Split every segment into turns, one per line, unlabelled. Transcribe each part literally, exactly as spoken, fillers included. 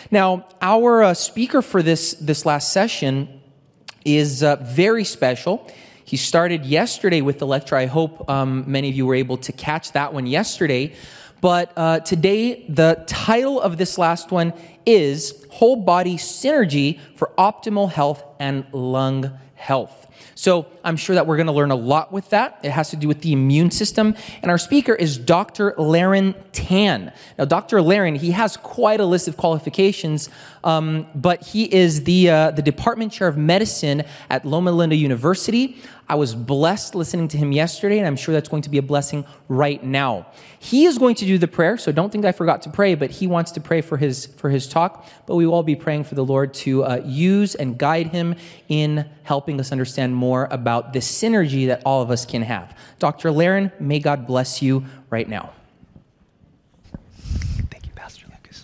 Now, our uh, speaker for this, this last session is uh, very special. He started yesterday with the lecture. I hope um, many of you were able to catch that one yesterday. But uh, today, the title of this last one is Whole Body Synergy for Optimal Health and Lung Health. So I'm sure that we're going to learn a lot with that. It has to do with the immune system. And our speaker is Doctor Laren Tan. Now, Doctor Laren, he has quite a list of qualifications, um, but he is the uh, the Department Chair of Medicine at Loma Linda University. I was blessed listening to him yesterday, and I'm sure that's going to be a blessing right now. He is going to do the prayer, so don't think I forgot to pray, but he wants to pray for his for his talk. But we will all be praying for the Lord to uh, use and guide him in helping us understand more about the synergy that all of us can have. Doctor Laren, may God bless you right now.
Thank you, Pastor Lucas.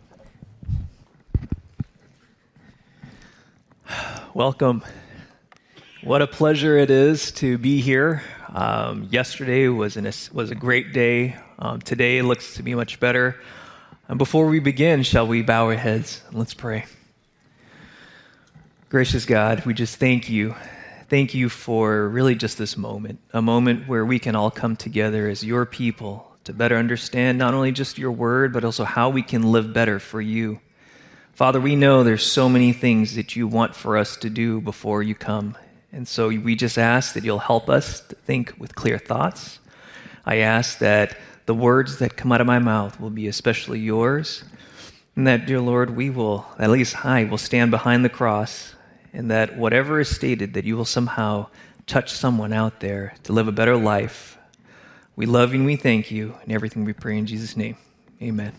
Welcome. What a pleasure it is to be here. Um, yesterday was an, was a great day. Um, today looks to be much better. And before we begin, shall we bow our heads and let's pray. Gracious God, we just thank you. Thank you for really just this moment, a moment where we can all come together as your people to better understand not only just your word, but also how we can live better for you. Father, we know there's so many things that you want for us to do before you come. And so we just ask that you'll help us to think with clear thoughts. I ask that the words that come out of my mouth will be especially yours, and that, dear Lord, we will, at least I, will stand behind the cross, and that whatever is stated, that you will somehow touch someone out there to live a better life. We love you and we thank you, and everything we pray in Jesus' name. Amen.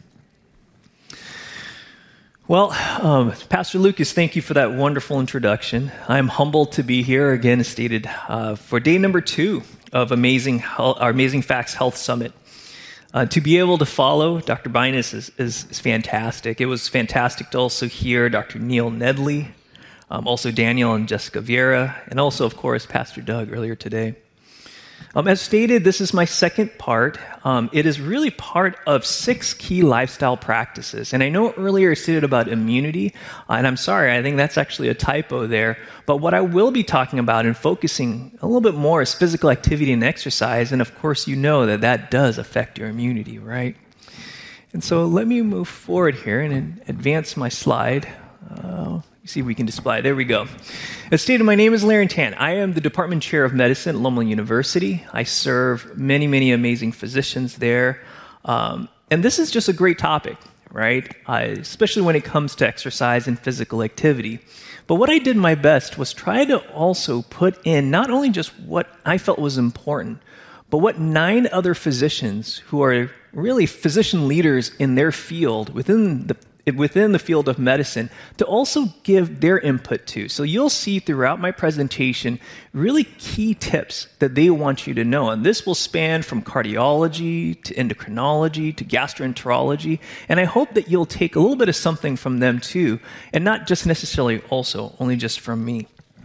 Well, um, Pastor Lucas, thank you for that wonderful introduction. I'm humbled to be here, again, as stated, uh, for day number two of Amazing Health, our Amazing Facts Health Summit. Uh, to be able to follow Doctor Binus is, is, is fantastic. It was fantastic to also hear Doctor Neil Nedley, um, also Daniel and Jessica Vieira, and also, of course, Pastor Doug earlier today. Um, as stated, this is my second part. Um, it is really part of six key lifestyle practices. And I know earlier I stated about immunity, uh, and I'm sorry, I think that's actually a typo there. But what I will be talking about and focusing a little bit more is physical activity and exercise. And of course, you know that that does affect your immunity, right? And so let me move forward here and advance my slide. Uh, see if we can display. There we go. As stated, my name is Laren Tan. I am the Department Chair of Medicine at Loma University. I serve many, many amazing physicians there. Um, and this is just a great topic, right? Uh, especially when it comes to exercise and physical activity. But what I did my best was try to also put in not only just what I felt was important, but what nine other physicians who are really physician leaders in their field within the within the field of medicine to also give their input to. So you'll see throughout my presentation really key tips that they want you to know. And this will span from cardiology to endocrinology to gastroenterology. And I hope that you'll take a little bit of something from them too, and not just necessarily also only just from me.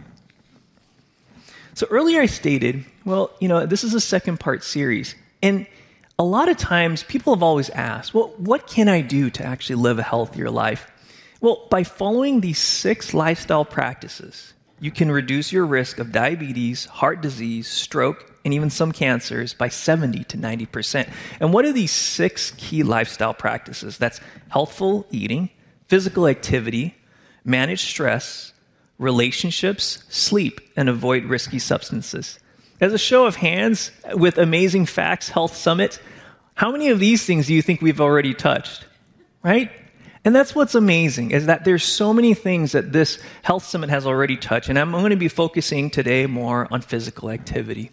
So earlier I stated, well, you know, this is a second part series. And a lot of times, people have always asked, well, what can I do to actually live a healthier life? Well, by following these six lifestyle practices, you can reduce your risk of diabetes, heart disease, stroke, and even some cancers by seventy to ninety percent. And what are these six key lifestyle practices? That's healthful eating, physical activity, manage stress, relationships, sleep, and avoid risky substances. As a show of hands, with Amazing Facts Health Summit, how many of these things do you think we've already touched, right? And that's what's amazing, is that there's so many things that this Health Summit has already touched, and I'm going to be focusing today more on physical activity.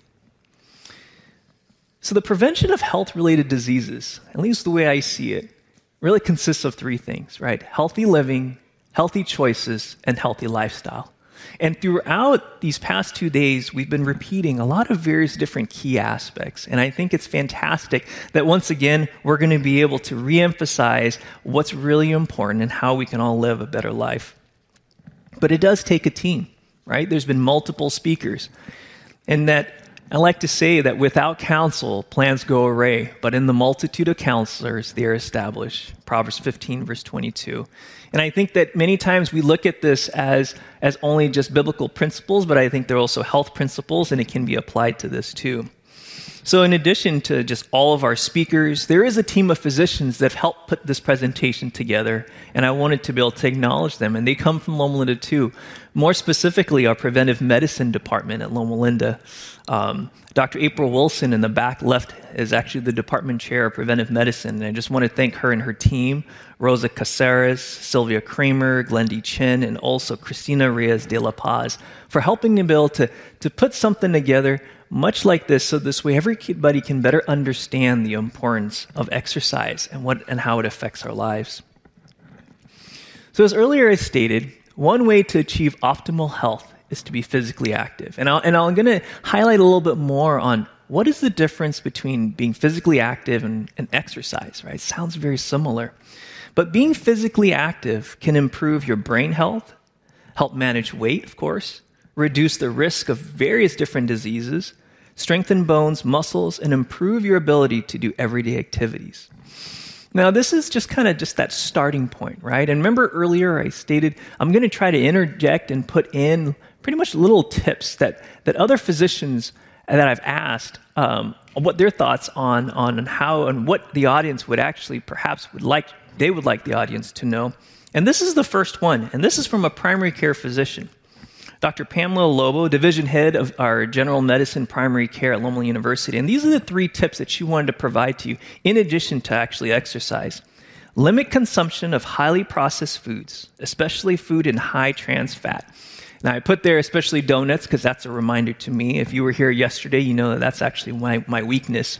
So the prevention of health-related diseases, at least the way I see it, really consists of three things, right? Healthy living, healthy choices, and healthy lifestyle. And throughout these past two days, we've been repeating a lot of various different key aspects. And I think it's fantastic that once again, we're going to be able to reemphasize what's really important and how we can all live a better life. But it does take a team, right? There's been multiple speakers. And that I like to say that without counsel, plans go awry, but in the multitude of counselors, they are established. Proverbs fifteen, verse twenty-two. And I think that many times we look at this as, as only just biblical principles, but I think they're also health principles, and it can be applied to this too. So in addition to just all of our speakers, there is a team of physicians that have helped put this presentation together, and I wanted to be able to acknowledge them, and they come from Loma Linda too. More specifically, our preventive medicine department at Loma Linda. Um, Doctor April Wilson in the back left is actually the department chair of preventive medicine, and I just want to thank her and her team, Rosa Caceres, Sylvia Kramer, Glendy Chin, and also Cristina Reyes de la Paz, for helping me be able to, to put something together much like this, so this way everybody can better understand the importance of exercise and what and how it affects our lives. So as earlier I stated, one way to achieve optimal health is to be physically active. And, I'll, and I'm going to highlight a little bit more on what is the difference between being physically active and, and exercise, right? It sounds very similar. But being physically active can improve your brain health, help manage weight, of course, reduce the risk of various different diseases, strengthen bones, muscles, and improve your ability to do everyday activities. Now, this is just kind of just that starting point, right? And remember earlier I stated I'm going to try to interject and put in pretty much little tips that, that other physicians that I've asked um, what their thoughts on, on how and what the audience would actually perhaps would like, they would like the audience to know. And this is the first one, and this is from a primary care physician. Doctor Pamela Lobo, division head of our general medicine primary care at Loma University. And these are the three tips that she wanted to provide to you in addition to actually exercise. Limit consumption of highly processed foods, especially food in high trans fat. Now, I put there especially donuts because that's a reminder to me. If you were here yesterday, you know that that's actually my, my weakness.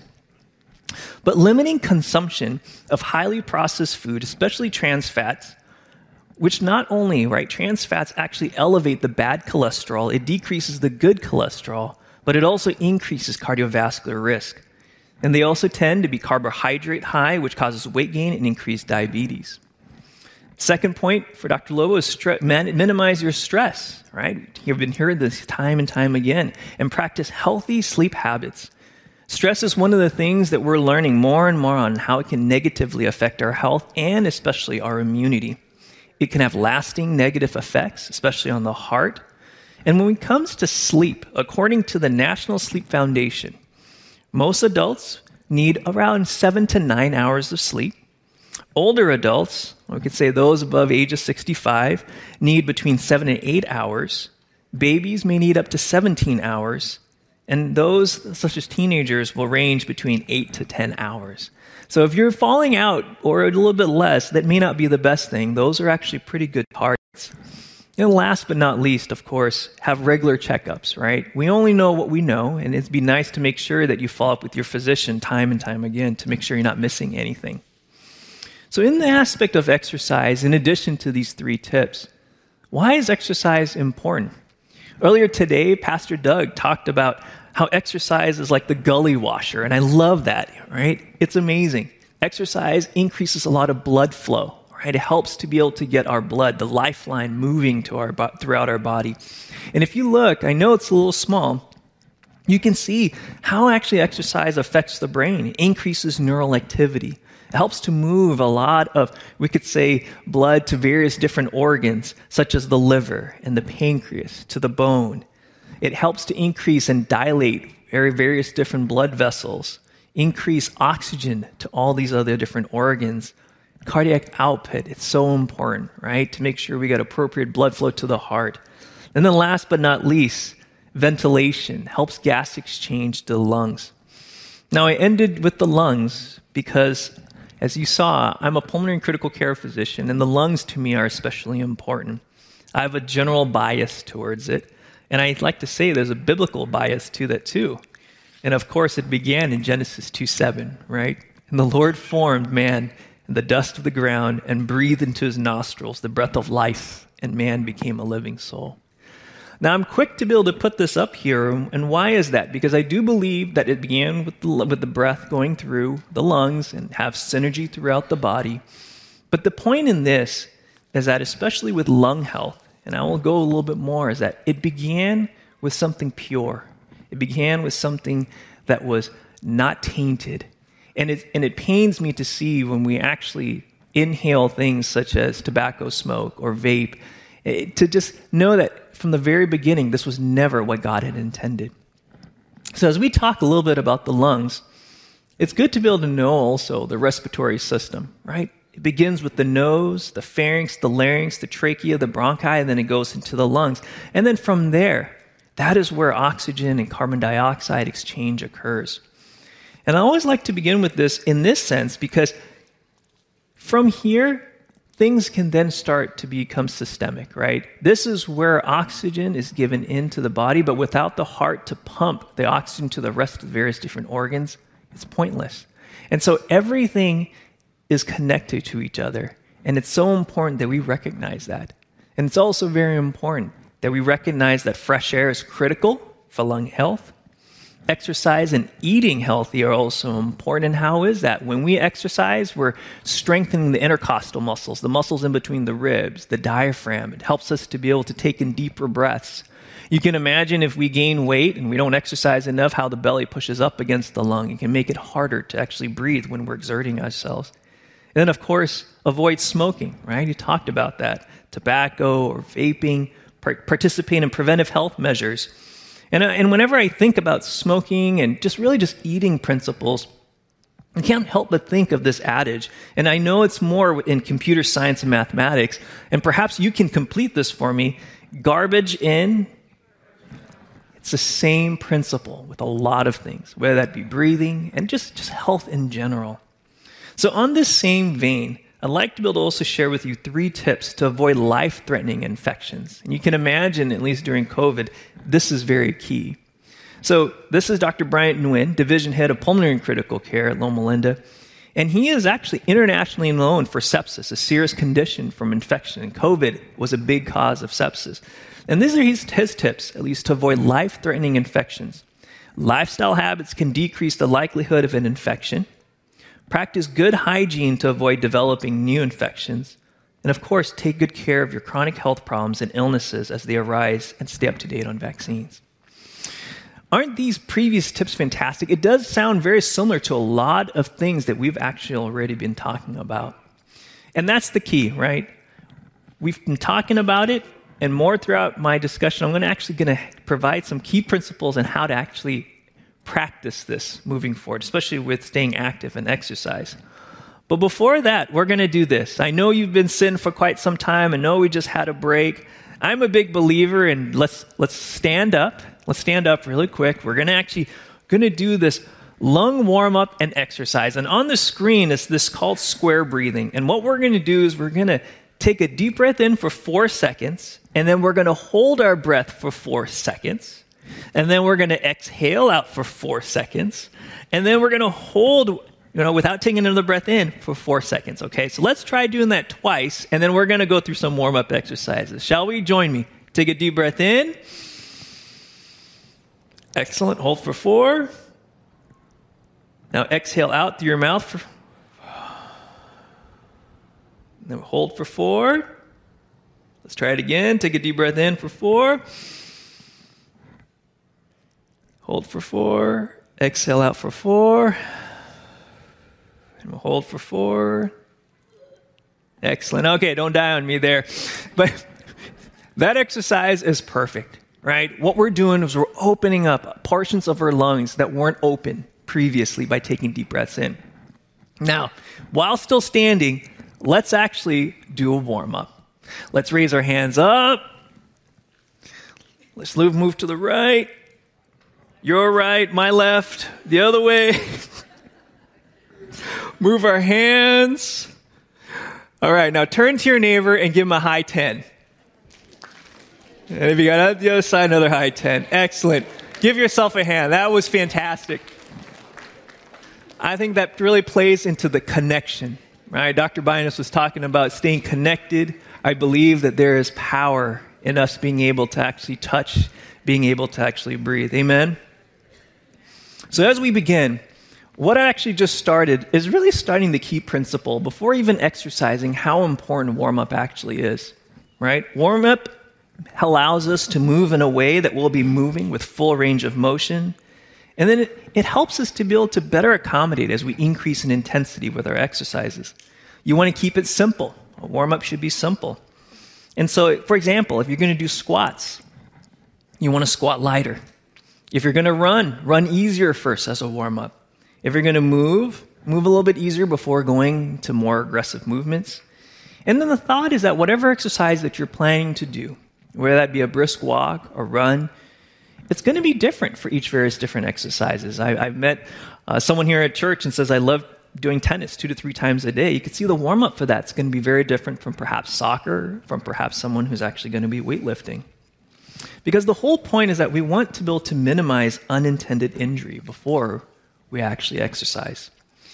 But limiting consumption of highly processed food, especially trans fats, which not only, right, trans fats actually elevate the bad cholesterol, it decreases the good cholesterol, but it also increases cardiovascular risk. And they also tend to be carbohydrate high, which causes weight gain and increased diabetes. Second point for Doctor Lobo is stre- man- minimize your stress, right? You've been hearing this time and time again, and practice healthy sleep habits. Stress is one of the things that we're learning more and more on how it can negatively affect our health and especially our immunity. It can have lasting negative effects, especially on the heart. And when it comes to sleep, according to the National Sleep Foundation, most adults need around seven to nine hours of sleep. Older adults, we could say those above age of sixty-five, need between seven and eight hours. Babies may need up to seventeen hours. And those, such as teenagers, will range between eight to ten hours. So if you're falling out or a little bit less, that may not be the best thing. Those are actually pretty good targets. And last but not least, of course, have regular checkups, right? We only know what we know, and it'd be nice to make sure that you follow up with your physician time and time again to make sure you're not missing anything. So in the aspect of exercise, in addition to these three tips, why is exercise important? Earlier today, Pastor Doug talked about how exercise is like the gully washer, and I love that, right? It's amazing. Exercise increases a lot of blood flow, right? It helps to be able to get our blood, the lifeline, moving to our throughout our body. And if you look, I know it's a little small, you can see how actually exercise affects the brain. It increases neural activity. It helps to move a lot of, we could say, blood to various different organs, such as the liver and the pancreas, to the bone. It helps to increase and dilate very various different blood vessels, increase oxygen to all these other different organs. Cardiac output, it's so important, right? To make sure we get appropriate blood flow to the heart. And then last but not least, ventilation helps gas exchange to the lungs. Now, I ended with the lungs because, as you saw, I'm a pulmonary and critical care physician, and the lungs to me are especially important. I have a general bias towards it. And I'd like to say there's a biblical bias to that too. And of course, it began in Genesis two seven, right? And the Lord formed man in the dust of the ground and breathed into his nostrils the breath of life, and man became a living soul. Now, I'm quick to be able to put this up here, and why is that? Because I do believe that it began with the, with the breath going through the lungs and have synergy throughout the body. But the point in this is that, especially with lung health, and I will go a little bit more, is that it began with something pure. It began with something that was not tainted. And it, and it pains me to see when we actually inhale things such as tobacco smoke or vape, it, to just know that from the very beginning, this was never what God had intended. So as we talk a little bit about the lungs, it's good to be able to know also the respiratory system, right? It begins with the nose, the pharynx, the larynx, the trachea, the bronchi, and then it goes into the lungs. And then from there, that is where oxygen and carbon dioxide exchange occurs. And I always like to begin with this in this sense because from here, things can then start to become systemic, right? This is where oxygen is given into the body, but without the heart to pump the oxygen to the rest of the various different organs, it's pointless. And so everything is connected to each other. And it's so important that we recognize that. And it's also very important that we recognize that fresh air is critical for lung health. Exercise and eating healthy are also important. And how is that? When we exercise, we're strengthening the intercostal muscles, the muscles in between the ribs, the diaphragm. It helps us to be able to take in deeper breaths. You can imagine if we gain weight and we don't exercise enough, how the belly pushes up against the lung. It can make it harder to actually breathe when we're exerting ourselves. And then, of course, avoid smoking, right? You talked about that. Tobacco or vaping, participate in preventive health measures. And, uh, and whenever I think about smoking and just really just eating principles, I can't help but think of this adage. And I know it's more in computer science and mathematics, and perhaps you can complete this for me. Garbage in, it's the same principle with a lot of things, whether that be breathing and just, just health in general. So on this same vein, I'd like to be able to also share with you three tips to avoid life-threatening infections. And you can imagine, at least during COVID, this is very key. So this is Doctor Bryant Nguyen, Division Head of Pulmonary and Critical Care at Loma Linda. And he is actually internationally known for sepsis, a serious condition from infection. And COVID was a big cause of sepsis. And these are his, his tips, at least, to avoid life-threatening infections. Lifestyle habits can decrease the likelihood of an infection. Practice good hygiene to avoid developing new infections. And of course, take good care of your chronic health problems and illnesses as they arise and stay up to date on vaccines. Aren't these previous tips fantastic? It does sound very similar to a lot of things that we've actually already been talking about. And that's the key, right? We've been talking about it, and more throughout my discussion, I'm going to actually going to provide some key principles on how to actually practice this moving forward, especially with staying active and exercise. But before that, we're going to do this. I know you've been sitting for quite some time. I know we just had a break. I'm a big believer in let's let's stand up. Let's stand up really quick. We're going to actually going to do this lung warm-up and exercise. And on the screen is this called square breathing. And what we're going to do is we're going to take a deep breath in for four seconds, and then we're going to hold our breath for four seconds. And then we're going to exhale out for four seconds. And then we're going to hold, you know, without taking another breath in for four seconds. Okay, so let's try doing that twice. And then we're going to go through some warm-up exercises. Shall we? Join me. Take a deep breath in. Excellent. Hold for four. Now exhale out through your mouth. For... Then hold for four. Let's try it again. Take a deep breath in for four. Hold for four. Exhale out for four. And we'll hold for four. Excellent. Okay, don't die on me there. But that exercise is perfect, right? What we're doing is we're opening up portions of our lungs that weren't open previously by taking deep breaths in. Now, while still standing, let's actually do a warm-up. Let's raise our hands up. Let's move to the right. Your right, my left, the other way. Move our hands. All right, now turn to your neighbor and give him a high ten. And if you got up the other side, another high ten. Excellent. Give yourself a hand. That was fantastic. I think that really plays into the connection, right? Doctor Binus was talking about staying connected. I believe that there is power in us being able to actually touch, being able to actually breathe. Amen? So as we begin, what I actually just started is really starting the key principle before even exercising how important warm-up actually is, right? Warm-up allows us to move in a way that we'll be moving with full range of motion. And then it, it helps us to be able to better accommodate as we increase in intensity with our exercises. You want to keep it simple. A warm-up should be simple. And so, for example, if you're going to do squats, you want to squat lighter. If you're going to run, run easier first as a warm-up. If you're going to move, move a little bit easier before going to more aggressive movements. And then the thought is that whatever exercise that you're planning to do, whether that be a brisk walk or run, it's going to be different for each various different exercises. I, I've met uh, someone here at church and says, I love doing tennis two to three times a day. You can see the warm-up for that's going to be very different from perhaps soccer, from perhaps someone who's actually going to be weightlifting. Because the whole point is that we want to be able to minimize unintended injury before we actually exercise.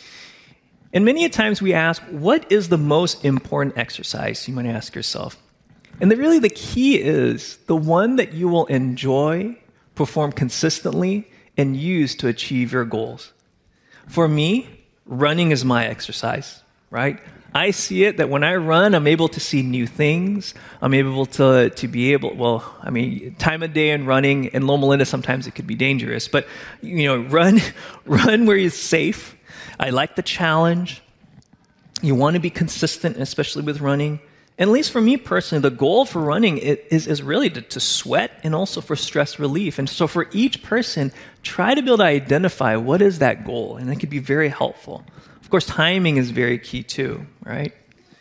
And many a times we ask, what is the most important exercise? You might ask yourself. And the, really the key is the one that you will enjoy, perform consistently, and use to achieve your goals. For me, running is my exercise, right? I see it that when I run, I'm able to see new things. I'm able to, to be able, well, I mean, time of day and running, in Loma Linda, sometimes it could be dangerous, but, you know, run, run where you're safe. I like the challenge. You want to be consistent, especially with running. And at least for me personally, the goal for running is, is really to, to sweat and also for stress relief. And so for each person, try to be able to identify what is that goal, and it could be very helpful. Of course, timing is very key too, right?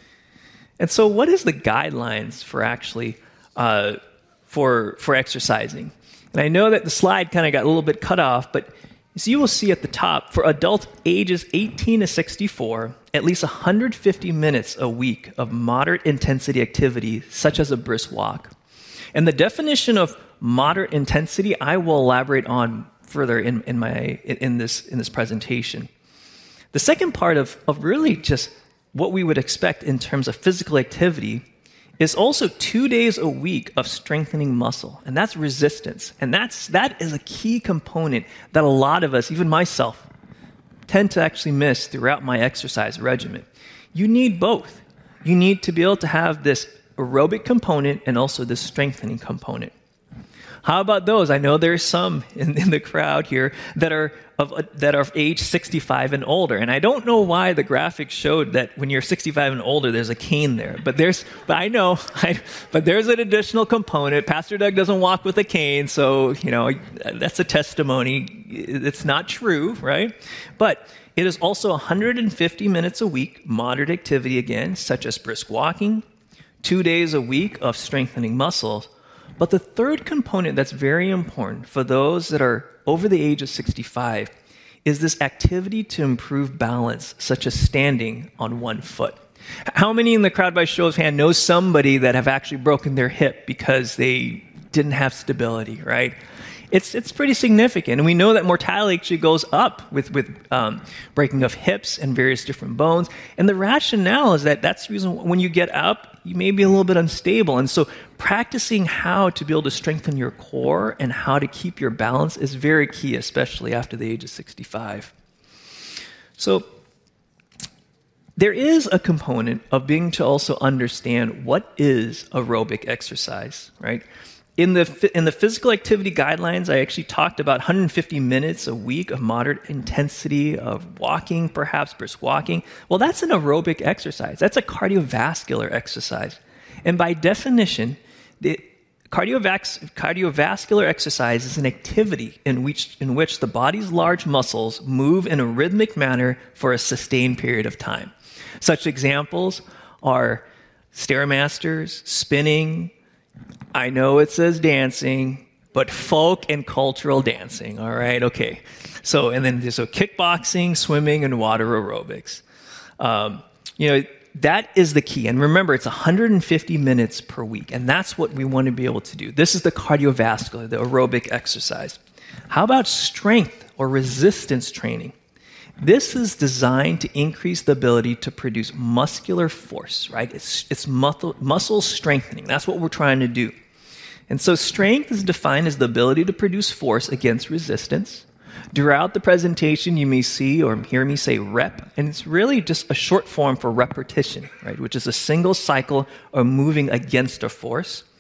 And so what is the guidelines for actually, uh, for, for exercising? And I know that the slide kind of got a little bit cut off, but as you will see at the top, for adults ages eighteen to sixty-four, at least one hundred fifty minutes a week of moderate intensity activity, such as a brisk walk. And the definition of moderate intensity, I will elaborate on further in, in, my, in, this, in this presentation. The second part of, of really just what we would expect in terms of physical activity is also two days a week of strengthening muscle, and that's resistance. And that's, that is a key component that a lot of us, even myself, tend to actually miss throughout my exercise regimen. You need both. You need to be able to have this aerobic component and also this strengthening component. How about those? I know there's some in, in the crowd here that are of that are of age sixty-five and older, and I don't know why the graphic showed that when you're sixty-five and older, there's a cane there. But there's, but I know, I, but there's an additional component. Pastor Doug doesn't walk with a cane, so you know that's a testimony. It's not true, right? But it is also one hundred fifty minutes a week, moderate activity again, such as brisk walking, two days a week of strengthening muscles. But the third component that's very important for those that are over the age of sixty-five is this activity to improve balance, such as standing on one foot. How many in the crowd by show of hand know somebody that have actually broken their hip because they didn't have stability, right? It's it's pretty significant. And we know that mortality actually goes up with, with um, breaking of hips and various different bones. And the rationale is that that's the reason when you get up, you may be a little bit unstable. And so practicing how to be able to strengthen your core and how to keep your balance is very key, especially after the age of sixty-five. So there is a component of being to also understand what is aerobic exercise, right? In the in the physical activity guidelines, I actually talked about one hundred fifty minutes a week of moderate intensity of walking, perhaps brisk walking. Well, that's an aerobic exercise. That's a cardiovascular exercise. And by definition, the cardiovas- cardiovascular exercise is an activity in which, in which the body's large muscles move in a rhythmic manner for a sustained period of time. Such examples are Stairmasters, spinning. I know it says dancing, but folk and cultural dancing, all right? Okay. So, and then so kickboxing, swimming, and water aerobics. Um, you know, that is the key. And remember, it's one hundred fifty minutes per week, and that's what we want to be able to do. This is the cardiovascular, the aerobic exercise. How about strength or resistance training? This is designed to increase the ability to produce muscular force, right? It's, it's muscle, muscle strengthening. That's what we're trying to do. And so strength is defined as the ability to produce force against resistance. Throughout the presentation, you may see or hear me say rep, and it's really just a short form for repetition, right? Which is a single cycle of moving against a force.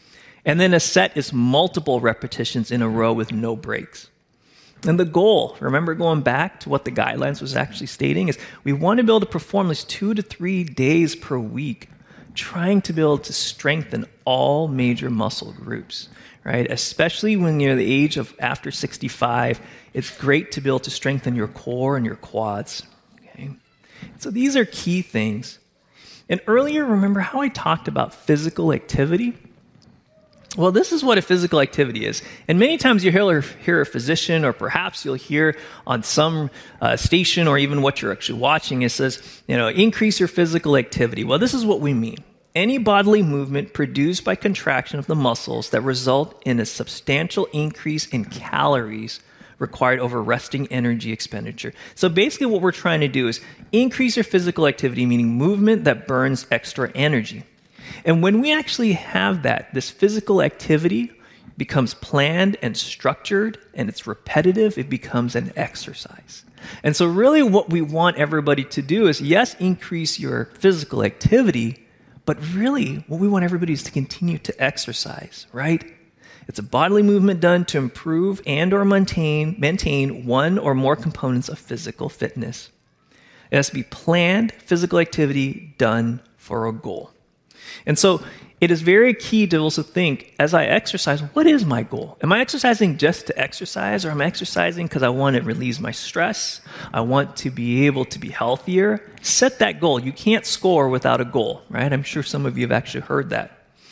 And then a set is multiple repetitions in a row with no breaks. And the goal, remember going back to what the guidelines was actually stating, is we want to be able to perform these two to three days per week, trying to be able to strengthen all major muscle groups, right? Especially when you're the age of after sixty-five, it's great to be able to strengthen your core and your quads, okay? So these are key things. And earlier, remember how I talked about physical activity? Well, this is what a physical activity is. And many times you hear, hear a physician, or perhaps you'll hear on some uh, station, or even what you're actually watching, it says, you know, increase your physical activity. Well, this is what we mean. Any bodily movement produced by contraction of the muscles that result in a substantial increase in calories required over resting energy expenditure. So basically what we're trying to do is increase your physical activity, meaning movement that burns extra energy. And when we actually have that, this physical activity becomes planned and structured, and it's repetitive, it becomes an exercise. And so really what we want everybody to do is, yes, increase your physical activity, but really what we want everybody is to continue to exercise, right? It's a bodily movement done to improve and or maintain, maintain one or more components of physical fitness. It has to be planned physical activity done for a goal. And so it is very key to also think, as I exercise, what is my goal? Am I exercising just to exercise, or am I exercising because I want to release my stress? I want to be able to be healthier. Set that goal. You can't score without a goal, right? I'm sure some of you have actually heard that.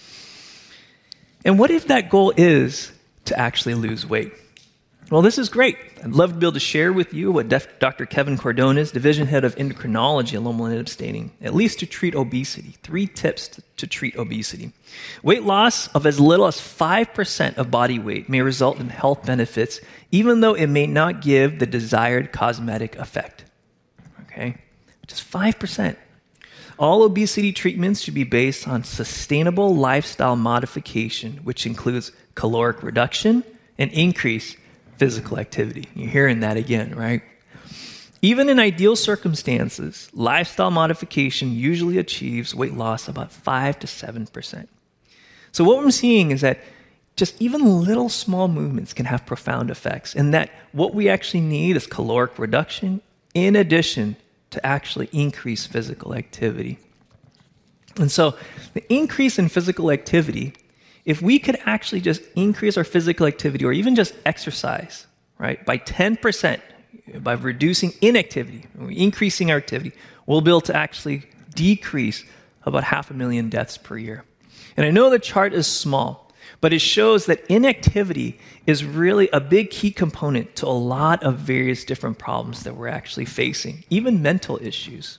And what if that goal is to actually lose weight? Well, this is great. I'd love to be able to share with you what Doctor Kevin Cordones, Division Head of Endocrinology at Loma Linda, stating, at least to treat obesity. Three tips to, to treat obesity. Weight loss of as little as five percent of body weight may result in health benefits, even though it may not give the desired cosmetic effect. Okay? Just five percent. All obesity treatments should be based on sustainable lifestyle modification, which includes caloric reduction and increase physical activity. You're hearing that again, right? Even in ideal circumstances, lifestyle modification usually achieves weight loss about five to seven percent. So what I'm seeing is that just even little small movements can have profound effects, and that what we actually need is caloric reduction in addition to actually increase physical activity. And so the increase in physical activity, if we could actually just increase our physical activity, or even just exercise, right, by ten percent, by reducing inactivity, increasing our activity, we'll be able to actually decrease about half a million deaths per year. And I know the chart is small, but it shows that inactivity is really a big key component to a lot of various different problems that we're actually facing, even mental issues.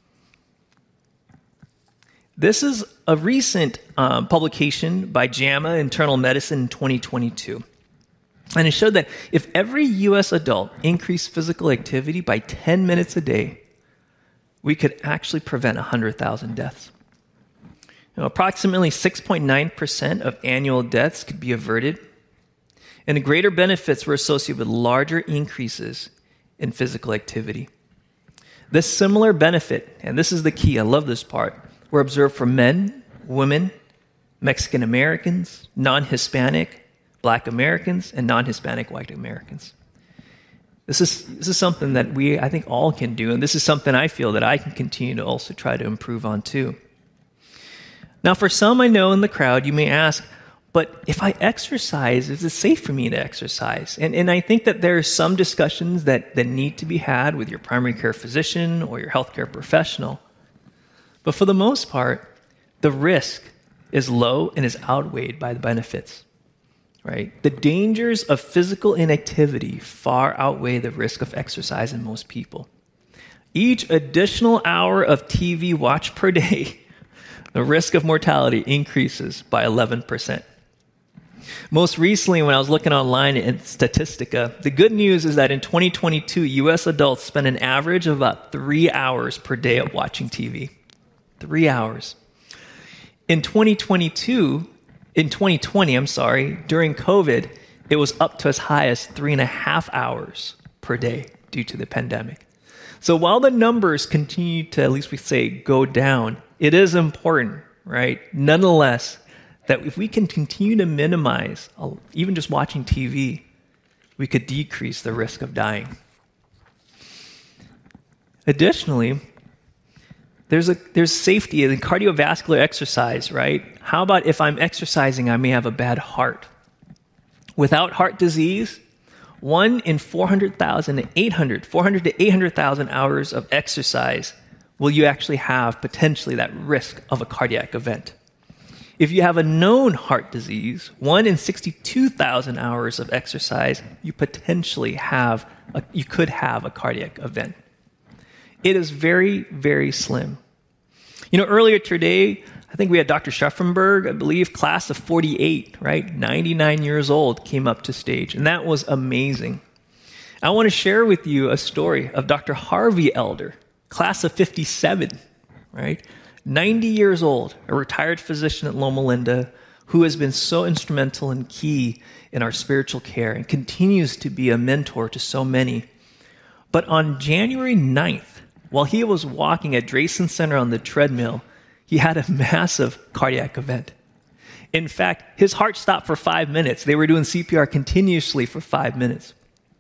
This is a recent um, publication by JAMA Internal Medicine in twenty twenty-two. And it showed that if every U S adult increased physical activity by ten minutes a day, we could actually prevent one hundred thousand deaths. You know, approximately six point nine percent of annual deaths could be averted, and the greater benefits were associated with larger increases in physical activity. This similar benefit, and this is the key, I love this part, were observed for men, women, Mexican Americans, non-Hispanic, Black Americans, and non-Hispanic white Americans. This is, this is something that we, I think, all can do, and this is something I feel that I can continue to also try to improve on too. Now, for some I know in the crowd, you may ask, but if I exercise, is it safe for me to exercise? And, and I think that there are some discussions that, that need to be had with your primary care physician or your healthcare professional. But for the most part, the risk is low and is outweighed by the benefits, right? The dangers of physical inactivity far outweigh the risk of exercise in most people. Each additional hour of T V watch per day, the risk of mortality increases by eleven percent. Most recently, when I was looking online at Statistica, the good news is that in twenty twenty-two, U S adults spend an average of about three hours per day of watching T V. Three hours. In twenty twenty-two, in twenty twenty, I'm sorry, during COVID, it was up to as high as three and a half hours per day due to the pandemic. So while the numbers continue to, at least we say, go down, it is important, right? Nonetheless, that if we can continue to minimize, even just watching T V, we could decrease the risk of dying. Additionally, there's a there's safety in cardiovascular exercise, right? How about if I'm exercising, I may have a bad heart? Without heart disease, one in four hundred thousand to eight hundred, four hundred to eight hundred thousand hours of exercise will you actually have potentially that risk of a cardiac event. If you have a known heart disease, one in sixty-two thousand hours of exercise, you potentially have, a, you could have a cardiac event. It is very, very slim. You know, earlier today, I think we had Doctor Schaffenberg, I believe, class of forty-eight, right? ninety-nine years old, came up to stage, and that was amazing. I want to share with you a story of Doctor Harvey Elder, class of fifty-seven, right? ninety years old, a retired physician at Loma Linda, who has been so instrumental and key in our spiritual care and continues to be a mentor to so many. But on January ninth, while he was walking at Drayson Center on the treadmill, he had a massive cardiac event. In fact, his heart stopped for five minutes. They were doing C P R continuously for five minutes.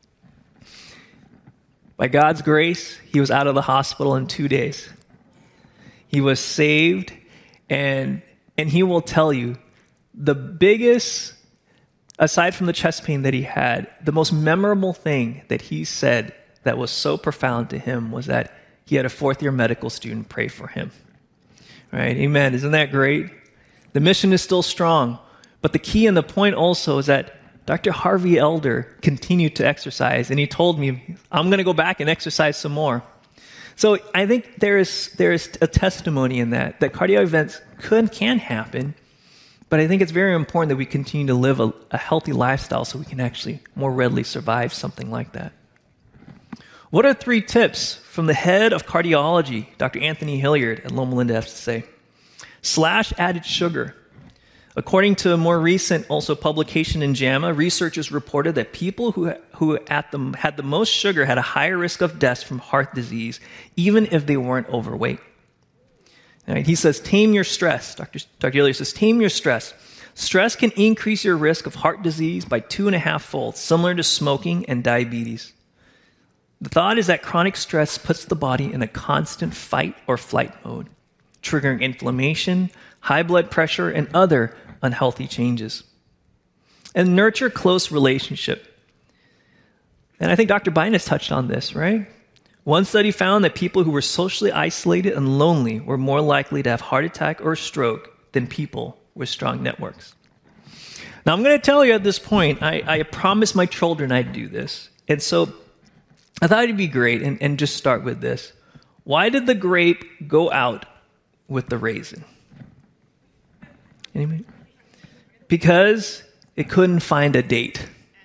By God's grace, he was out of the hospital in two days. He was saved, and, and he will tell you, the biggest, aside from the chest pain that he had, the most memorable thing that he said that was so profound to him was that he had a fourth-year medical student pray for him. Right? Amen. Isn't that great? The mission is still strong. But the key and the point also is that Doctor Harvey Elder continued to exercise, and he told me, I'm going to go back and exercise some more. So I think there is there is a testimony in that, that cardiac events could can happen, but I think it's very important that we continue to live a, a healthy lifestyle so we can actually more readily survive something like that. What are three tips from the head of cardiology, Doctor Anthony Hilliard at Loma Linda, has to say? Slash added sugar. According to a more recent also publication in JAMA, researchers reported that people who, who at the, had the most sugar had a higher risk of death from heart disease, even if they weren't overweight. All right, he says, tame your stress. Doctor Doctor Hilliard says, tame your stress. Stress can increase your risk of heart disease by two and a half fold, similar to smoking and diabetes. The thought is that chronic stress puts the body in a constant fight or flight mode, triggering inflammation, high blood pressure, and other unhealthy changes. And nurture close relationship. And I think Doctor Biden has touched on this, right? One study found that people who were socially isolated and lonely were more likely to have heart attack or stroke than people with strong networks. Now, I'm going to tell you at this point, I, I promised my children I'd do this. And so I thought it'd be great, and, and just start with this. Why did the grape go out with the raisin? Anybody? Because it couldn't find a date.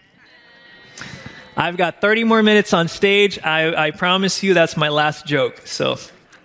I've got thirty more minutes on stage. I, I promise you that's my last joke. So,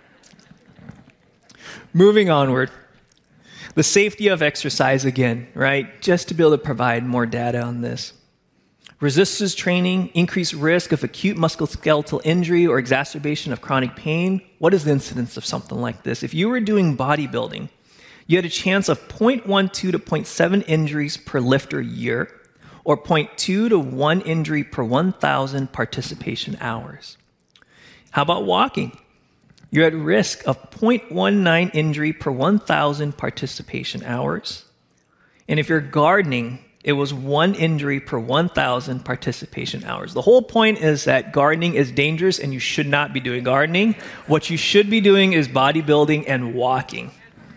moving onward. The safety of exercise again, right? Just to be able to provide more data on this. Resistance training, increased risk of acute musculoskeletal injury or exacerbation of chronic pain. What is the incidence of something like this? If you were doing bodybuilding, you had a chance of zero point one two to zero point seven injuries per lifter year, or zero point two to one injury per one thousand participation hours. How about walking? You're at risk of zero point one nine injury per one thousand participation hours. And if you're gardening, it was one injury per one thousand participation hours. The whole point is that gardening is dangerous and you should not be doing gardening. What you should be doing is bodybuilding and walking.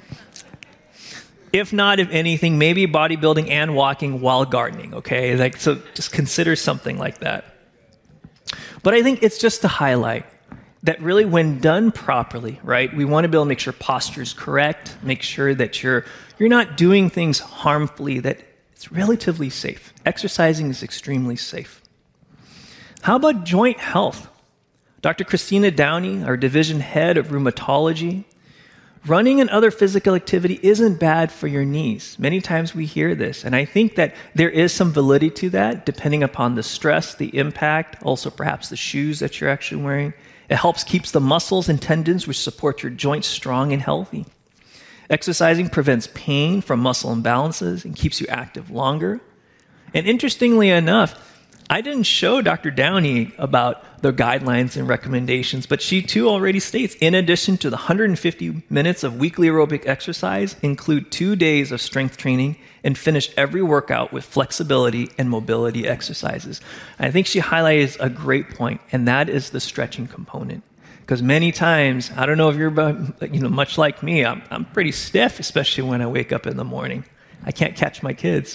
If not, if anything, maybe bodybuilding and walking while gardening, okay? Like, so just consider something like that. But I think it's just to highlight that really when done properly, right, we want to be able to make sure posture is correct, make sure that you're you're not doing things harmfully, that it's relatively safe. Exercising is extremely safe. How about joint health? Doctor Christina Downey, our division head of rheumatology, running and other physical activity isn't bad for your knees. Many times we hear this, and I think that there is some validity to that, depending upon the stress, the impact, also perhaps the shoes that you're actually wearing. It helps keeps the muscles and tendons which support your joints strong and healthy. Exercising prevents pain from muscle imbalances and keeps you active longer. And interestingly enough, I didn't show Doctor Downey about the guidelines and recommendations, but she too already states, in addition to the one hundred fifty minutes of weekly aerobic exercise, include two days of strength training and finish every workout with flexibility and mobility exercises. And I think she highlights a great point, and that is the stretching component. Because many times, I don't know if you're you know, much like me, I'm, I'm pretty stiff, especially when I wake up in the morning. I can't catch my kids.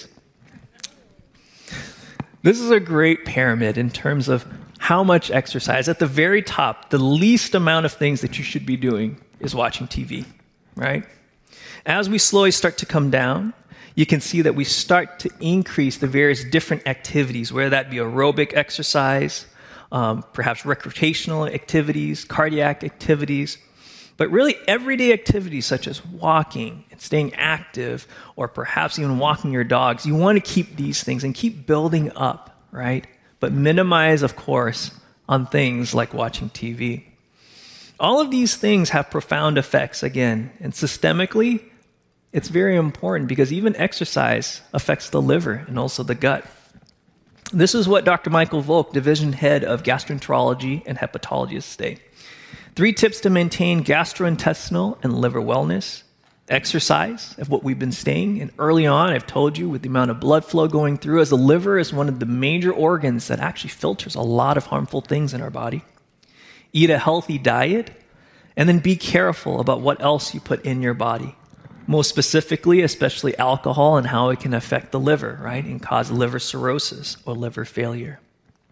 This is a great pyramid in terms of how much exercise. At the very top, the least amount of things that you should be doing is watching T V, right? As we slowly start to come down, you can see that we start to increase the various different activities, whether that be aerobic exercise, um, perhaps recreational activities, cardiac activities, but really everyday activities such as walking and staying active, or perhaps even walking your dogs. You want to keep these things and keep building up, right? But minimize, of course, on things like watching T V. All of these things have profound effects, again, and systemically, it's very important because even exercise affects the liver and also the gut. This is what Doctor Michael Volk, Division Head of Gastroenterology and Hepatology, states. Three tips to maintain gastrointestinal and liver wellness. Exercise, of what we've been saying. And early on, I've told you, with the amount of blood flow going through, as the liver is one of the major organs that actually filters a lot of harmful things in our body. Eat a healthy diet, and then be careful about what else you put in your body. Most specifically, especially alcohol and how it can affect the liver, right? And cause liver cirrhosis or liver failure.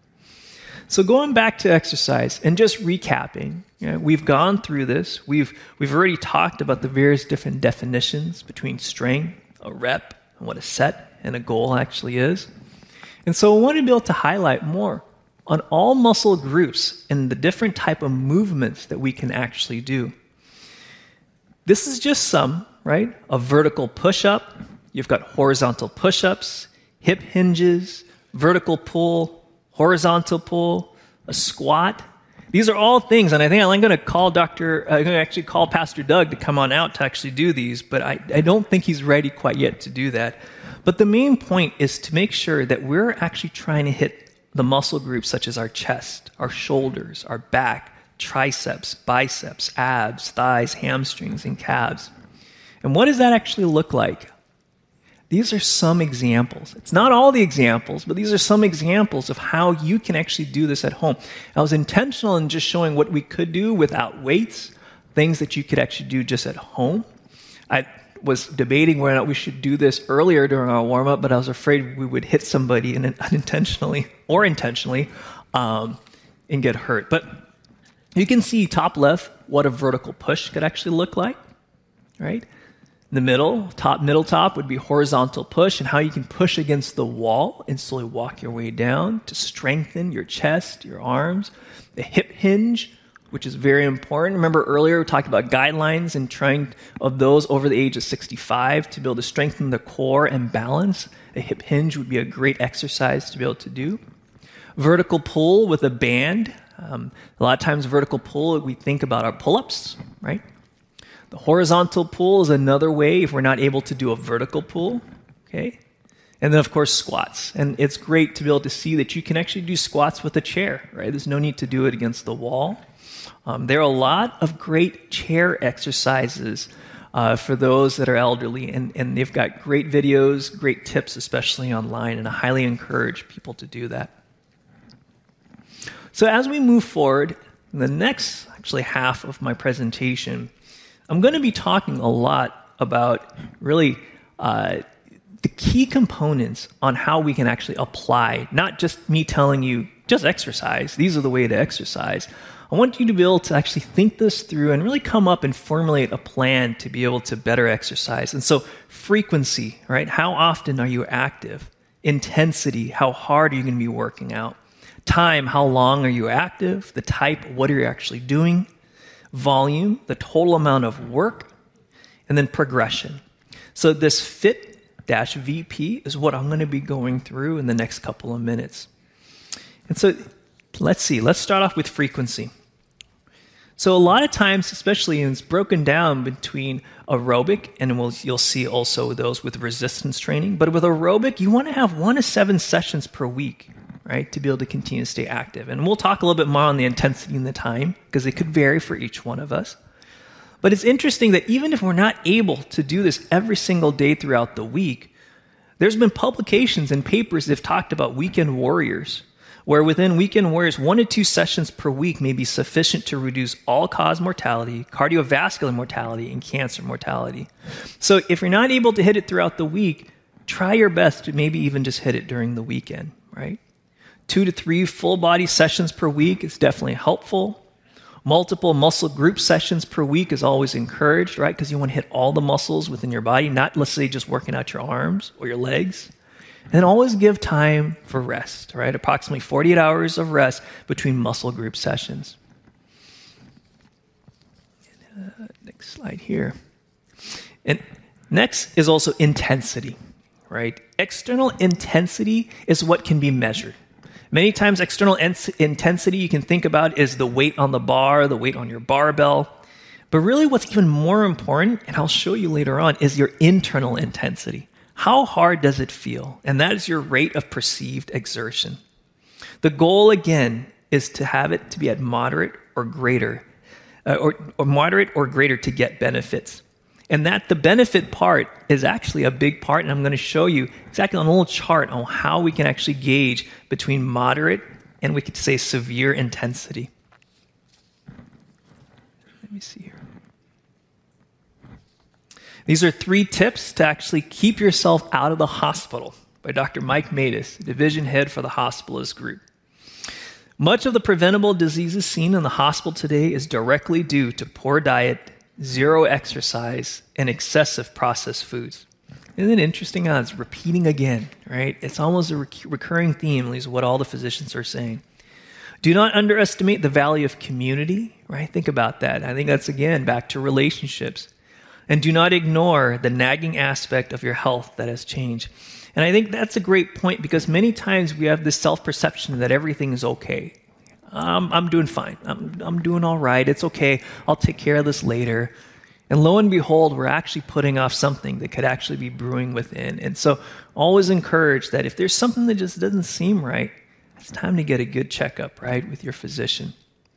So going back to exercise and just recapping, you know, we've gone through this. We've we've already talked about the various different definitions between strength, a rep, and what a set and a goal actually is. And so I want to be able to highlight more on all muscle groups and the different type of movements that we can actually do. This is just some, right? A vertical push-up. You've got horizontal push-ups, hip hinges, vertical pull, horizontal pull, a squat. These are all things, and I think I'm going to call Doctor I'm going to actually call Pastor Doug to come on out to actually do these, but I, I don't think he's ready quite yet to do that. But the main point is to make sure that we're actually trying to hit the muscle groups such as our chest, our shoulders, our back, triceps, biceps, abs, thighs, hamstrings, and calves. And what does that actually look like? These are some examples. It's not all the examples, but these are some examples of how you can actually do this at home. I was intentional in just showing what we could do without weights, things that you could actually do just at home. I was debating whether or not we should do this earlier during our warm-up, but I was afraid we would hit somebody unintentionally or intentionally um, and get hurt. But you can see top left what a vertical push could actually look like, right? In the middle, top, middle top would be horizontal push, and how you can push against the wall and slowly walk your way down to strengthen your chest, your arms. The hip hinge, which is very important. Remember earlier we talked about guidelines and trying of those over the age of sixty-five to be able to strengthen the core and balance. A hip hinge would be a great exercise to be able to do. Vertical pull with a band. Um, a lot of times vertical pull, we think about our pull-ups, right? The horizontal pull is another way if we're not able to do a vertical pull, okay? And then, of course, squats. And it's great to be able to see that you can actually do squats with a chair, right? There's no need to do it against the wall. Um, there are a lot of great chair exercises uh, for those that are elderly, and, and they've got great videos, great tips, especially online, and I highly encourage people to do that. So as we move forward, in the next, actually, half of my presentation, I'm going to be talking a lot about really uh, the key components on how we can actually apply, not just me telling you, just exercise. These are the way to exercise. I want you to be able to actually think this through and really come up and formulate a plan to be able to better exercise. And so frequency, right? How often are you active? Intensity, how hard are you going to be working out? Time, how long are you active? The type, what are you actually doing? Volume, the total amount of work, and then progression. So this Fit-V P is what I'm going to be going through in the next couple of minutes. And so let's see, let's start off with frequency. So a lot of times, especially, and it's broken down between aerobic, and we'll, you'll see also those with resistance training. But with aerobic, you want to have one to seven sessions per week, right, to be able to continue to stay active. And we'll talk a little bit more on the intensity and the time, because it could vary for each one of us. But it's interesting that even if we're not able to do this every single day throughout the week, there's been publications and papers that have talked about weekend warriors, where within weekend warriors, one to two sessions per week may be sufficient to reduce all-cause mortality, cardiovascular mortality, and cancer mortality. So if you're not able to hit it throughout the week, try your best to maybe even just hit it during the weekend, right? Two to three full-body sessions per week is definitely helpful. Multiple muscle group sessions per week is always encouraged, right? Because you want to hit all the muscles within your body, not, let's say, just working out your arms or your legs. And always give time for rest, right? Approximately forty-eight hours of rest between muscle group sessions. Uh, next slide here. And next is also intensity, right? External intensity is what can be measured. Many times external in- intensity you can think about is the weight on the bar, the weight on your barbell. But really what's even more important, and I'll show you later on, is your internal intensity. How hard does it feel? And that is your rate of perceived exertion. The goal, again, is to have it to be at moderate or greater, uh, or, or moderate or greater to get benefits. And that the benefit part is actually a big part, and I'm going to show you exactly on a little chart on how we can actually gauge between moderate and we could say severe intensity. Let me see here. These are three tips to actually keep yourself out of the hospital by Doctor Mike Matus, division head for the hospitalist group. Much of the preventable diseases seen in the hospital today is directly due to poor diet, zero exercise, and excessive processed foods. Isn't it interesting how it's repeating again, right? It's almost a rec- recurring theme, at least what all the physicians are saying. Do not underestimate the value of community, right? Think about that. I think that's, again, back to relationships. And do not ignore the nagging aspect of your health that has changed. And I think that's a great point because many times we have this self-perception that everything is okay. Um, I'm doing fine. I'm, I'm doing all right. It's okay. I'll take care of this later. And lo and behold, we're actually putting off something that could actually be brewing within. And so always encourage that if there's something that just doesn't seem right, it's time to get a good checkup, right, with your physician.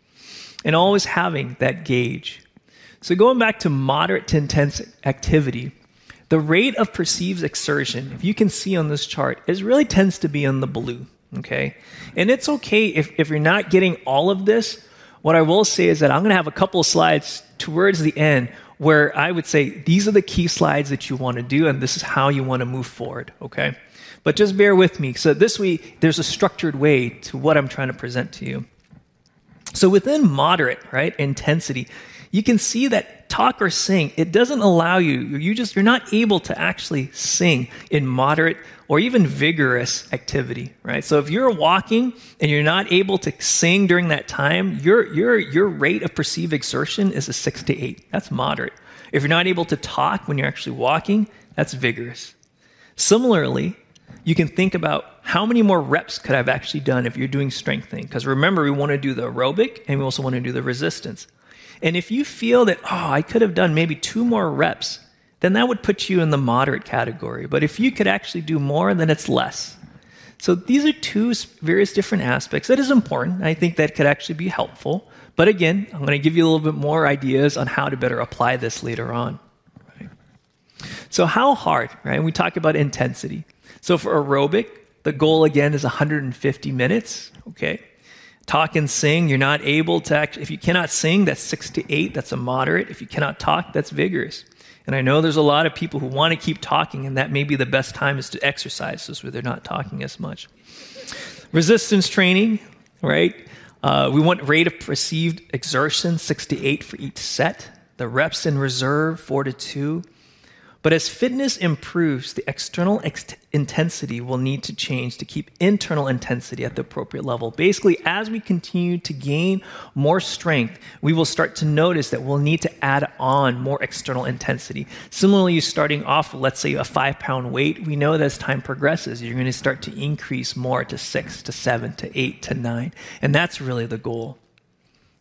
And always having that gauge. So going back to moderate to intense activity, the rate of perceived exertion, if you can see on this chart, is really tends to be on the blue, okay? And it's okay if, if you're not getting all of this. What I will say is that I'm going to have a couple of slides towards the end where I would say these are the key slides that you want to do, and this is how you want to move forward, okay? But just bear with me. So this way, there's a structured way to what I'm trying to present to you. So within moderate, right, intensity, you can see that talk or sing, it doesn't allow you, you just, you're not able to actually sing in moderate or even vigorous activity, right? So if you're walking and you're not able to sing during that time, your, your, your rate of perceived exertion is a six to eight. That's moderate. If you're not able to talk when you're actually walking, that's vigorous. Similarly, you can think about how many more reps could I've actually done if you're doing strengthening? Because remember, we want to do the aerobic and we also want to do the resistance. And if you feel that, oh, I could have done maybe two more reps, then that would put you in the moderate category. But if you could actually do more, then it's less. So these are two various different aspects. That is important. I think that could actually be helpful. But again, I'm going to give you a little bit more ideas on how to better apply this later on. Right? So how hard, right? We talk about intensity. So for aerobic, the goal again is one hundred fifty minutes, okay? Talk and sing, you're not able to actually, if you cannot sing, that's six to eight, that's a moderate. If you cannot talk, that's vigorous. And I know there's a lot of people who want to keep talking, and that may be the best time is to exercise, so where they're not talking as much. Resistance training, right? Uh, we want rate of perceived exertion, six to eight for each set. The reps in reserve, four to two. But as fitness improves, the external ex- intensity will need to change to keep internal intensity at the appropriate level. Basically, as we continue to gain more strength, we will start to notice that we'll need to add on more external intensity. Similarly, starting off with, let's say, a five-pound weight, we know that as time progresses, you're going to start to increase more to six, to seven, to eight, to nine. And that's really the goal.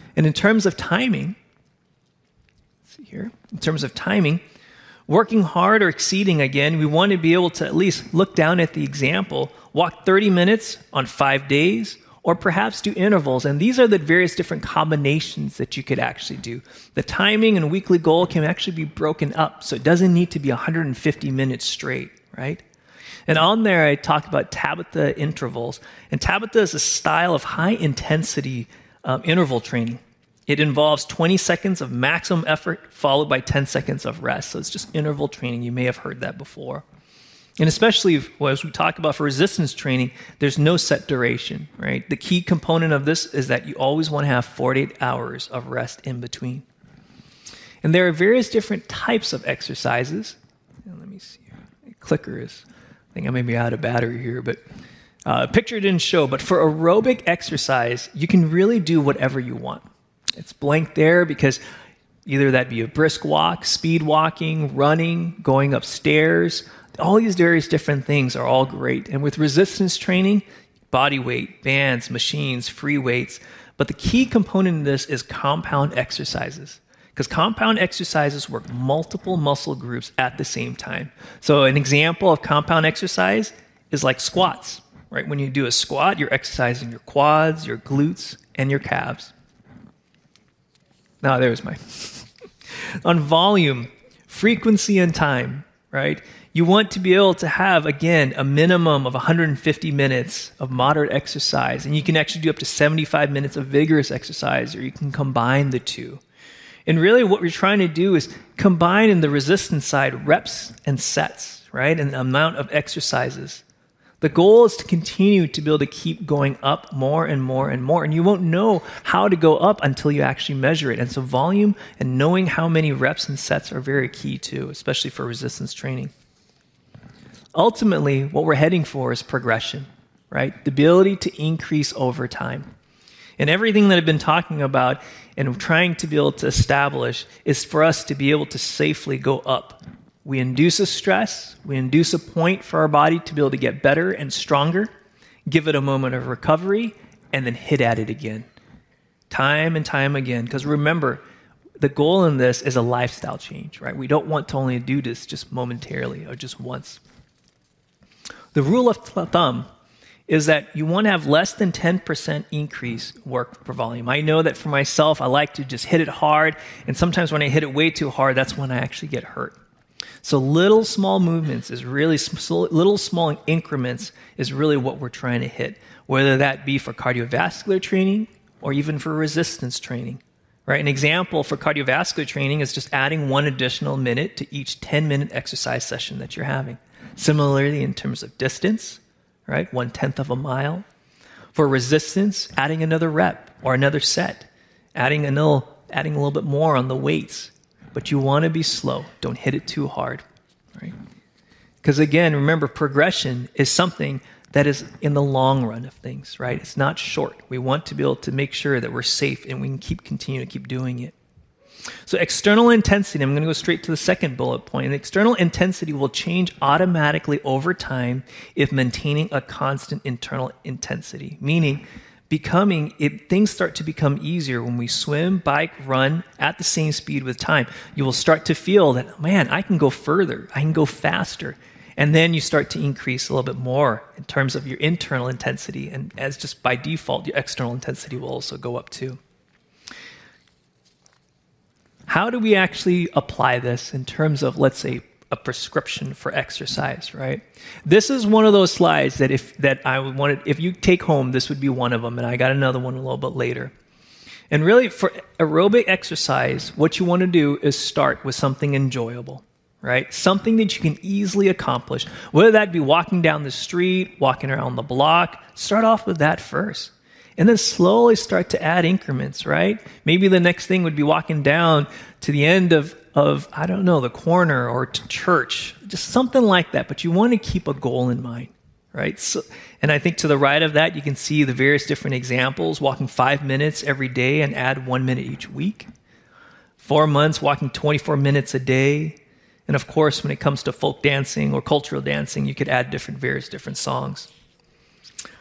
And in terms of timing, let's see here, in terms of timing, working hard or exceeding, again, we want to be able to at least look down at the example, walk thirty minutes on five days, or perhaps do intervals. And these are the various different combinations that you could actually do. The timing and weekly goal can actually be broken up, so it doesn't need to be one hundred fifty minutes straight, right? And on there, I talk about Tabata intervals. And Tabata is a style of high-intensity um, interval training. It involves twenty seconds of maximum effort followed by ten seconds of rest. So it's just interval training. You may have heard that before. And especially if, well, as we talk about for resistance training, there's no set duration, right? The key component of this is that you always want to have forty-eight hours of rest in between. And there are various different types of exercises. Now, let me see. The clicker is, I think I may be out of battery here, but uh, picture didn't show. But for aerobic exercise, you can really do whatever you want. It's blank there because either that be a brisk walk, speed walking, running, going upstairs. All these various different things are all great. And with resistance training, body weight, bands, machines, free weights. But the key component in this is compound exercises, because compound exercises work multiple muscle groups at the same time. So an example of compound exercise is like squats, right? When you do a squat, you're exercising your quads, your glutes, and your calves. Now, there's my... On volume, frequency, and time, right? You want to be able to have, again, a minimum of one hundred fifty minutes of moderate exercise, and you can actually do up to seventy-five minutes of vigorous exercise, or you can combine the two. And really what we're trying to do is combine in the resistance side reps and sets, right, and the amount of exercises. The goal is to continue to be able to keep going up more and more and more, and you won't know how to go up until you actually measure it. And so volume and knowing how many reps and sets are very key too, especially for resistance training. Ultimately, what we're heading for is progression, right? The ability to increase over time. And everything that I've been talking about and trying to be able to establish is for us to be able to safely go up. We induce a stress, we induce a point for our body to be able to get better and stronger, give it a moment of recovery, and then hit at it again. Time and time again. Because remember, the goal in this is a lifestyle change, right? We don't want to only do this just momentarily or just once. The rule of thumb is that you want to have less than ten percent increase work per volume. I know that for myself, I like to just hit it hard, and sometimes when I hit it way too hard, that's when I actually get hurt. So little small movements is really, little small increments is really what we're trying to hit, whether that be for cardiovascular training or even for resistance training, right? An example for cardiovascular training is just adding one additional minute to each ten-minute exercise session that you're having. Similarly, in terms of distance, right, one-tenth of a mile. For resistance, adding another rep or another set, adding a little, adding a little bit more on the weights. But you want to be slow. Don't hit it too hard, right? Because again, remember, progression is something that is in the long run of things, right? It's not short. We want to be able to make sure that we're safe and we can keep continue to keep doing it. So external intensity, I'm going to go straight to the second bullet point. And external intensity will change automatically over time if maintaining a constant internal intensity, meaning becoming, it, things start to become easier when we swim, bike, run at the same speed with time. You will start to feel that, man, I can go further, I can go faster. And then you start to increase a little bit more in terms of your internal intensity. And as just by default, your external intensity will also go up too. How do we actually apply this in terms of, let's say, a prescription for exercise, right? This is one of those slides that if that I wanted, if you take home, this would be one of them, and I got another one a little bit later. And really, for aerobic exercise, what you want to do is start with something enjoyable, right? Something that you can easily accomplish, whether that be walking down the street, walking around the block. Start off with that first. And then slowly start to add increments, right? Maybe the next thing would be walking down to the end of, of I don't know, the corner or to church, just something like that. But you want to keep a goal in mind, right? So, and I think to the right of that, you can see the various different examples, walking five minutes every day and add one minute each week. Four months, walking twenty-four minutes a day. And of course, when it comes to folk dancing or cultural dancing, you could add different, various different songs.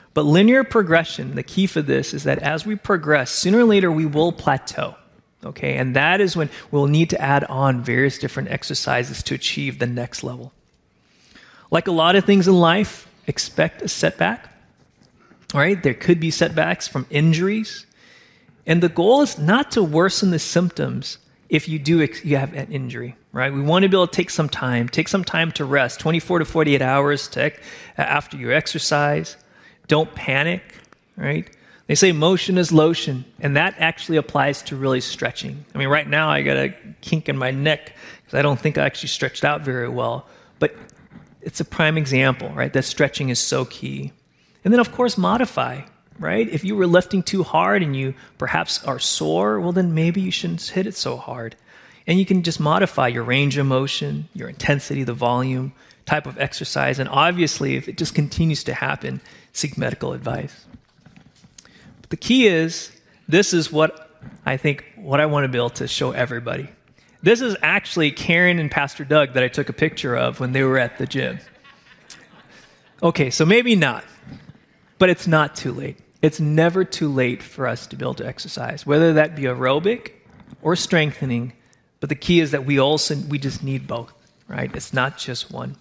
But linear progression, the key for this is that as we progress, sooner or later we will plateau. Okay, and that is when we'll need to add on various different exercises to achieve the next level. Like a lot of things in life, expect a setback. All right, there could be setbacks from injuries. And the goal is not to worsen the symptoms if you do ex- you have an injury, right? We want to be able to take some time, take some time to rest, twenty-four to forty-eight hours to, after your exercise. Don't panic, right? They say motion is lotion, and that actually applies to really stretching. I mean, right now I got a kink in my neck because I don't think I actually stretched out very well. But it's a prime example, right? That stretching is so key. And then, of course, modify, right? If you were lifting too hard and you perhaps are sore, well, then maybe you shouldn't hit it so hard. And you can just modify your range of motion, your intensity, the volume, type of exercise. And obviously, if it just continues to happen, seek medical advice. But the key is, this is what I think, what I want to be able to show everybody. This is actually Karen and Pastor Doug that I took a picture of when they were at the gym. Okay, so maybe not, but it's not too late. It's never too late for us to be able to exercise, whether that be aerobic or strengthening. But the key is that we also, we just need both, right? It's not just one.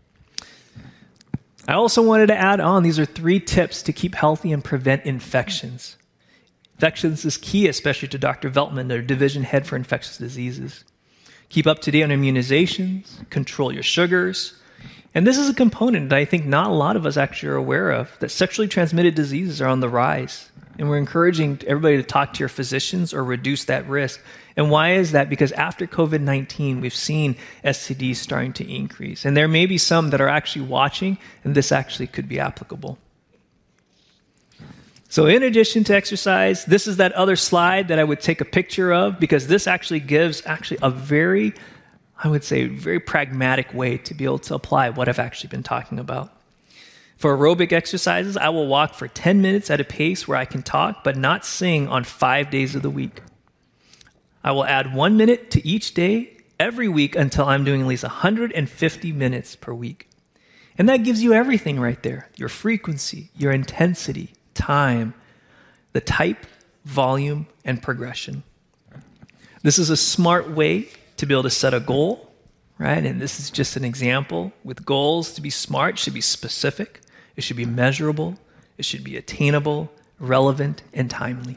I also wanted to add on, these are three tips to keep healthy and prevent infections. Infections is key, especially to Doctor Veltman, their division head for infectious diseases. Keep up to date on immunizations, control your sugars. And this is a component that I think not a lot of us actually are aware of, that sexually transmitted diseases are on the rise. And we're encouraging everybody to talk to your physicians or reduce that risk. And why is that? Because after covid nineteen, we've seen S T Ds starting to increase. And there may be some that are actually watching, and this actually could be applicable. So in addition to exercise, this is that other slide that I would take a picture of, because this actually gives actually a very, I would say, very pragmatic way to be able to apply what I've actually been talking about. For aerobic exercises, I will walk for ten minutes at a pace where I can talk, but not sing on five days of the week. I will add one minute to each day every week until I'm doing at least one hundred fifty minutes per week. And that gives you everything right there. Your frequency, your intensity, time, the type, volume, and progression. This is a smart way to be able to set a goal, right? And this is just an example. With goals, to be smart, should be specific. It should be measurable. It should be attainable, relevant, and timely.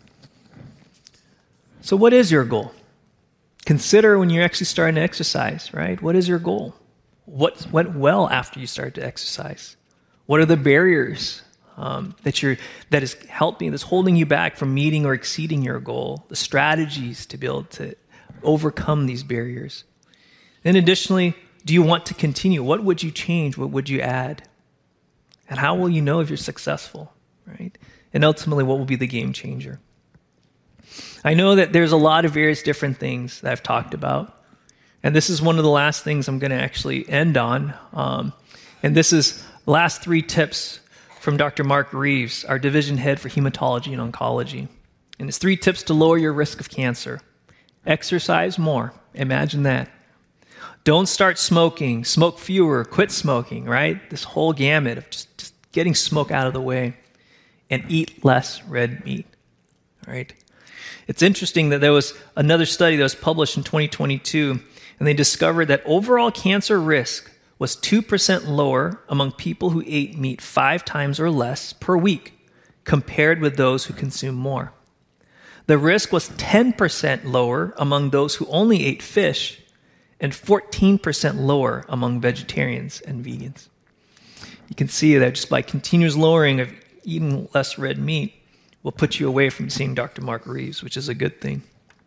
So what is your goal? Consider when you're actually starting to exercise, right? What is your goal? What went well after you started to exercise? What are the barriers um, that you're that is helping, that's holding you back from meeting or exceeding your goal? The strategies to be able to overcome these barriers. And additionally, do you want to continue? What would you change? What would you add? And how will you know if you're successful, right? And ultimately, what will be the game changer? I know that there's a lot of various different things that I've talked about. And this is one of the last things I'm going to actually end on. Um, and this is the last three tips from Doctor Mark Reeves, our division head for hematology and oncology. And it's three tips to lower your risk of cancer. Exercise more. Imagine that. Don't start smoking. Smoke fewer. Quit smoking, right? This whole gamut of just, just getting smoke out of the way. And eat less red meat, right? It's interesting that there was another study that was published in twenty twenty-two, and they discovered that overall cancer risk was two percent lower among people who ate meat five times or less per week compared with those who consumed more. The risk was ten percent lower among those who only ate fish and fourteen percent lower among vegetarians and vegans. You can see that just by continuous lowering of eating less red meat will put you away from seeing Doctor Mark Reeves, which is a good thing.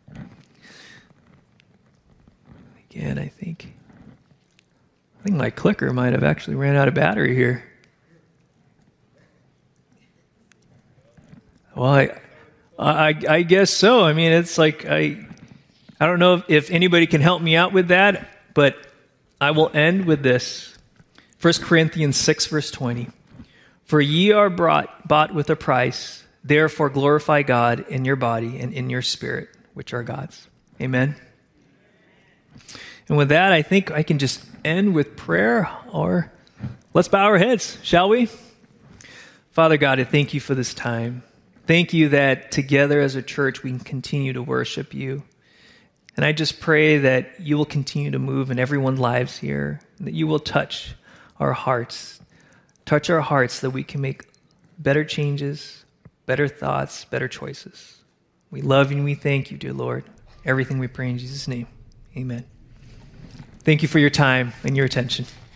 Again, I think, I think my clicker might have actually ran out of battery here. Well, I, I, I guess so. I mean, it's like, I, I don't know if, if anybody can help me out with that, but I will end with this. First Corinthians six, verse twenty. For ye are brought, bought with a price. Therefore, glorify God in your body and in your spirit, which are God's. Amen. And with that, I think I can just end with prayer, or let's bow our heads, shall we? Father God, I thank you for this time. Thank you that together as a church we can continue to worship you. And I just pray that you will continue to move in everyone's lives here, and that you will touch our hearts, touch our hearts that we can make better changes, better thoughts, better choices. We love you and we thank you, dear Lord. Everything we pray in Jesus' name. Amen. Thank you for your time and your attention.